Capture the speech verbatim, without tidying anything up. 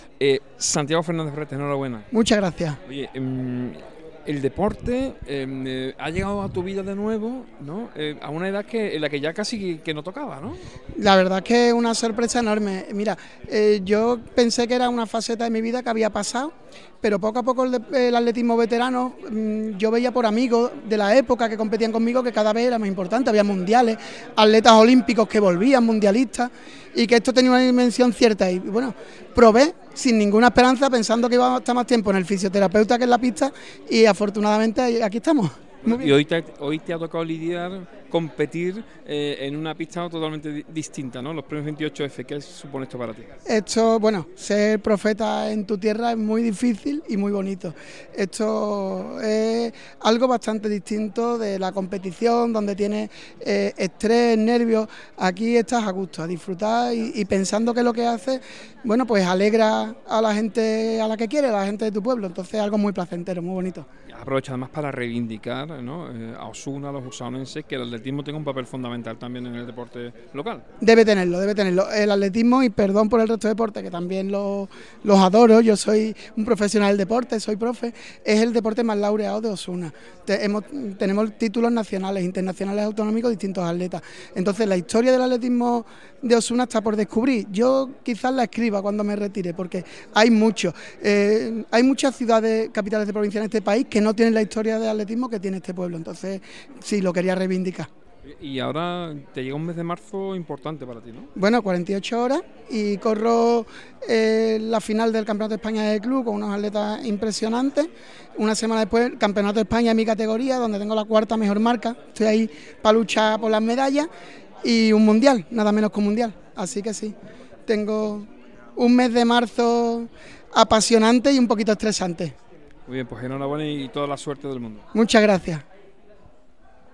Eh, Santiago Fernández Ferretes, enhorabuena. Muchas gracias. Oye, eh, el deporte eh, ha llegado a tu vida de nuevo, ¿no? Eh, a una edad que, en la que ya casi que, que no tocaba, ¿no? La verdad es que es una sorpresa enorme. Mira, eh, yo pensé que era una faceta de mi vida que había pasado, pero poco a poco el, de, el atletismo veterano, mmm, yo veía por amigos de la época que competían conmigo que cada vez era más importante. Había mundiales, atletas olímpicos que volvían, mundialistas, y que esto tenía una dimensión cierta. Y bueno, probé sin ninguna esperanza, pensando que iba a estar más tiempo en el fisioterapeuta que en la pista, y afortunadamente aquí estamos. Y hoy te, hoy te ha tocado lidiar, competir eh, en una pista totalmente di distinta, ¿no? Los premios veintiocho efe, ¿qué supone esto para ti? Esto, bueno, ser profeta en tu tierra es muy difícil y muy bonito. Esto es algo bastante distinto de la competición, donde tienes eh, estrés, nervios. Aquí estás a gusto, a disfrutar y, y pensando que lo que haces, bueno, pues alegra a la gente a la que quiere, a la gente de tu pueblo. Entonces es algo muy placentero, muy bonito. Aprovecho además para reivindicar, ¿no?, eh, a Osuna, a los usaonenses, que el atletismo tenga un papel fundamental también en el deporte local. Debe tenerlo, debe tenerlo. El atletismo, y perdón por el resto de deportes, que también los, los adoro, yo soy un profesional del deporte, soy profe, es el deporte más laureado de Osuna. Te, hemos, tenemos títulos nacionales, internacionales, autonómicos, distintos atletas. Entonces la historia del atletismo de Osuna está por descubrir. Yo quizás la escriba cuando me retire, porque hay mucho. Eh, hay muchas ciudades, capitales de provincia en este país que no tienen la historia de atletismo que tiene este pueblo. Entonces sí, lo quería reivindicar. Y ahora te llega un mes de marzo importante para ti, ¿no? Bueno, cuarenta y ocho horas y corro eh, la final del Campeonato de España de club con unos atletas impresionantes. Una semana después, el Campeonato de España en mi categoría, donde tengo la cuarta mejor marca. Estoy ahí para luchar por las medallas y un mundial, nada menos que un mundial. Así que sí, tengo un mes de marzo apasionante y un poquito estresante. Muy bien, pues enhorabuena y toda la suerte del mundo. Muchas gracias.